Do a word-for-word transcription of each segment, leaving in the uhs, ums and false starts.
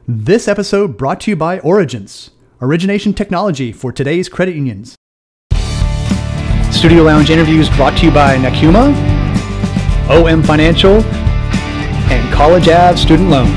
This episode brought to you by Origence, origination technology for today's credit unions. Studio Lounge interviews brought to you by Nakuma, O M Financial, and College Ave Student Loans.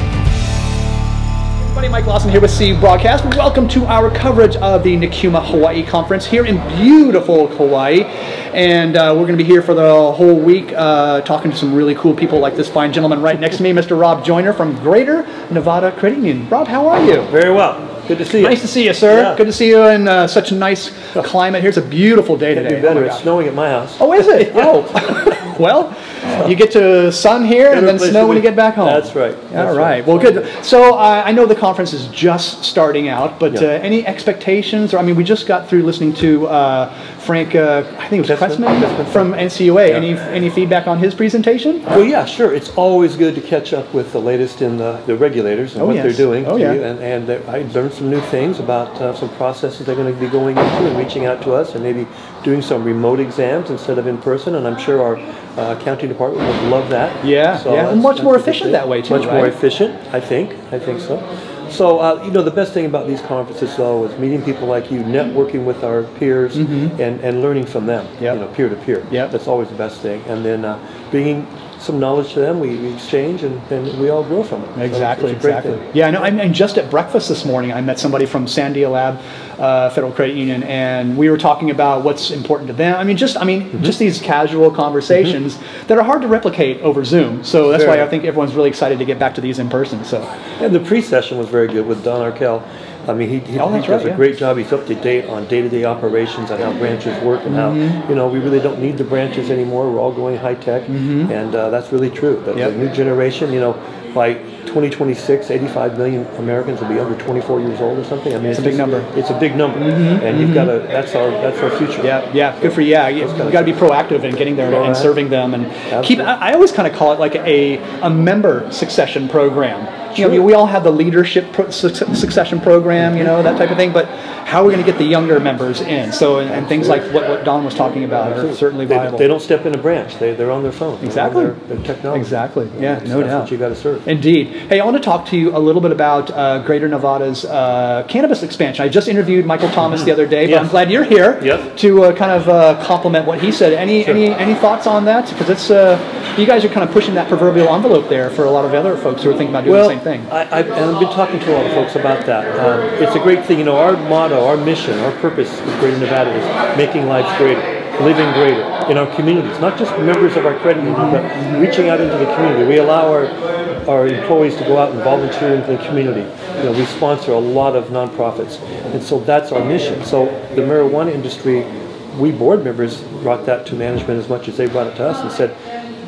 Everybody, Mike Lawson here with C Broadcast. Welcome to our coverage of the Nakuma Hawaii Conference here in beautiful Hawaii. And uh, we're going to be here for the whole week uh, talking to some really cool people like this fine gentleman right next to me, Mister Rob Joyner from Greater Nevada Credit Union. Rob, how are you? Very well. Good to see you. Nice to see you, sir. Yeah. Good to see you in uh, such a nice climate. Here's a beautiful day today. It'd be better. Oh it's snowing at my house. Oh, is it? Oh, well, you get to sun here and then snow when you get back home. That's right. All That's right. right. Well, good. So uh, I know the conference is just starting out, but Yeah. uh, any expectations? Or I mean, we just got through listening to uh, Frank, uh, I think it was Pressman? Pressman from N C U A. Yeah. Any any feedback on his presentation? Well, yeah, sure. It's always good to catch up with the latest in the, the regulators and Oh, what yes. they're doing. Oh, yeah. And, and they- I learned some new things about uh, some processes they're going to be going into and reaching out to us and maybe doing some remote exams instead of in person. And I'm sure our uh, accounting department would love that. Yeah, So yeah. that's- Much that's more a good efficient thing. that way, too, Much more right? efficient, I think. I think so. So, uh, you know, the best thing about these conferences, though, is meeting people like you, networking with our peers, and, and learning from them, Mm-hmm. Yep. you know, peer to peer. Yep. That's always the best thing. And then uh, bringing some knowledge to them, we, we exchange, and, and we all grow from it. So Exactly, it's a great exactly. thing. Yeah, I know. And just at breakfast this morning, I met somebody from Sandia Lab, uh, Federal Credit Union, and we were talking about what's important to them. I mean, just I mean, Mm-hmm. just these casual conversations that are hard to replicate over Zoom. So that's Sure. why I think everyone's really excited to get back to these in person. So And the pre-session was very good with Don Arkell. I mean, he, he, Oh, he that's does right, a yeah. great job. He's up to date on day-to-day operations and how branches work and Mm-hmm. how, you know, we really don't need the branches anymore. We're all going high-tech, and uh, that's really true. But Mm-hmm. Yep. the new generation, you know, by twenty twenty-six, eighty-five million Americans will be under twenty-four years old or something. I mean, It's a big just- number. It's a big number, and you've got to. That's our that's our future. yeah, yeah, good for you. Yeah, you, kinda got to be proactive in getting there and Proactive. serving them, and keep. Absolutely. I, I always kind of call it like a a member succession program. You know, Sure. we all have the leadership pro- suc- succession program, you know, that type of thing. But how are we going to get the younger members in? So, and, and things like what, what Don was talking about are certainly They, viable. they don't step in a branch. They they're on their phone. They're on Exactly. Their, their technology. Exactly. Yeah, That's, no that's doubt. what you got to serve. Indeed. Hey, I want to talk to you a little bit about uh, Greater Nevada's uh, cannabis expansion. I just interviewed Michael Thomas the other day, but Yes. I'm glad you're here Yep. to uh, kind of uh, complement what he said. Any any any thoughts on that? Because it's uh, you guys are kind of pushing that proverbial envelope there for a lot of other folks who are thinking about doing Well, the same thing. I, I've, and I've been talking to a lot of folks about that. Um, it's a great thing. You know, our motto, our mission, our purpose with Greater Nevada is making lives greater, living greater in our communities, not just members of our credit union, but reaching out into the community. We allow our our employees to go out and volunteer into the community. You know, we sponsor a lot of nonprofits, and so that's our mission. So the marijuana industry, we board members brought that to management as much as they brought it to us and said,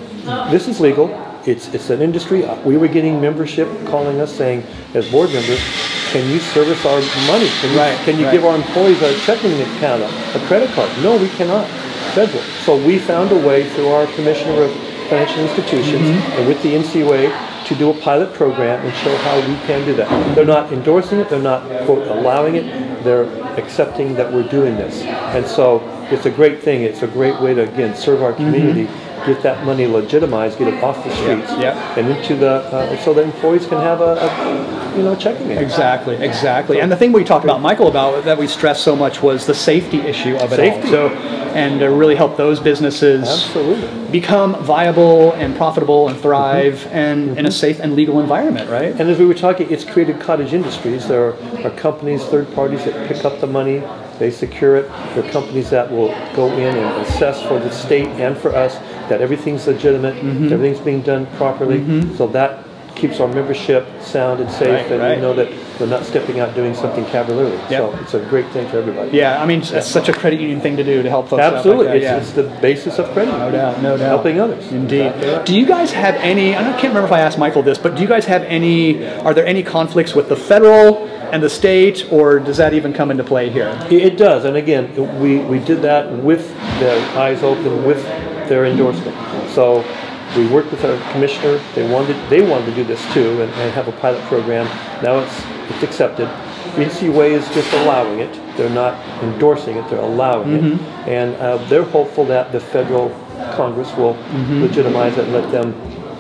this is legal. It's it's an industry. We were getting membership calling us saying, as board members, can you service our money? Can you, Right, can you right. give our employees a checking account, a, a credit card? No, we cannot. Federal. So we found a way through our Commissioner of Financial Institutions Mm-hmm. and with the N C U A to do a pilot program and show how we can do that. They're not endorsing it. They're not, quote, allowing it. They're accepting that we're doing this. And so it's a great thing. It's a great way to, again, serve our community, get that money legitimized, get it off the streets, Mm-hmm. yeah. and into the, uh, so that employees can have a, a you know, checking account. Exactly, exactly. And the thing we talked about, Michael, about that we stressed so much was the safety issue of it Safety. all. So, and to really help those businesses Absolutely. become viable and profitable and thrive and in a safe and legal environment, right? And as we were talking, it's created cottage industries. There are, are companies, third parties that pick up the money, they secure it. There are companies that will go in and assess for the state and for us that everything's legitimate, Mm-hmm. everything's being done properly. So that keeps our membership sound and safe, Right, and right. we know that we're not stepping out doing something cavalierly. Yep. So it's a great thing for everybody. Yeah, I mean, that's such a credit union thing to do to help folks Absolutely. out like that. it's, Yeah. it's the basis of credit. No doubt, no doubt. Helping others. Indeed. Exactly right. Do you guys have any, I can't remember if I asked Michael this, but do you guys have any, are there any conflicts with the federal and the state, or does that even come into play here? It it does, and again, we, we did that with their eyes open, with their endorsement. So we worked with our commissioner. They wanted they wanted to do this too, and, and have a pilot program. Now it's it's accepted. N C U A is just allowing it. They're not endorsing it. They're allowing it, and uh, they're hopeful that the federal Congress will legitimize it and let them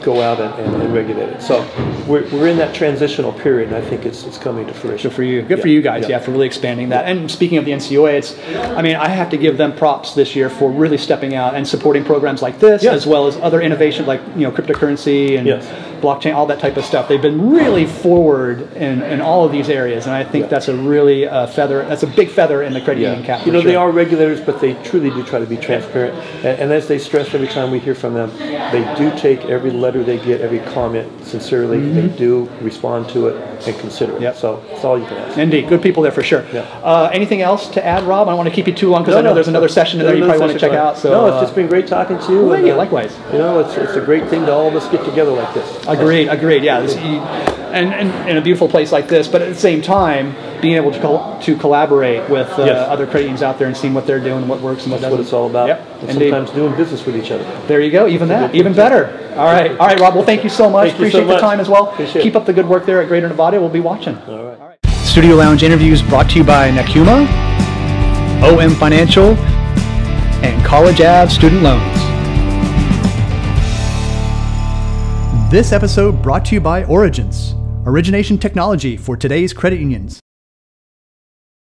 go out and, and, and regulate it. So we're, we're in that transitional period, and I think it's it's coming to fruition. Good for you. Good yeah. for you guys, yeah. yeah, for really expanding that. And speaking of the N C O A, it's, I mean, I have to give them props this year for really stepping out and supporting programs like this, yes. as well as other innovation like, you know, cryptocurrency and yes. blockchain, all that type of stuff. They've been really forward in, in all of these areas, and I think yeah. that's a really uh, feather, that's a big feather in the credit yeah. union cap. You know, sure. they are regulators, but they truly do try to be transparent. And, and as they stress every time we hear from them, they do take every letter they get, every comment sincerely. Mm-hmm. They do respond to it and consider it. Yep. So that's all you can ask. Indeed. Good people there for sure. Yeah. Uh, anything else to add, Rob? I don't want to keep you too long because no, I know no, there's another session in there you probably want to check out. So, no, it's uh, just been great talking to you. Well, and, thank you. uh, Likewise. You know, it's, it's a great thing to all of us get together like this. Agreed. Agreed. Yeah. This, you, and, and in a beautiful place like this, but at the same time, being able to col- to collaborate with uh, yes. other credit unions out there and seeing what they're doing and what works and what That's doesn't. what it's all about. Yep. And Indeed. sometimes doing business with each other. There you go. Even that. Even better. All right. All right, Rob. Well, thank you so much. Thank you Appreciate so the much. time as well. Appreciate Keep it. up the good work there at Greater Nevada. We'll be watching. All right. All right. Studio Lounge interviews brought to you by Nakuma, O M Financial, and College Ave Student Loans. This episode brought to you by Origins, origination technology for today's credit unions.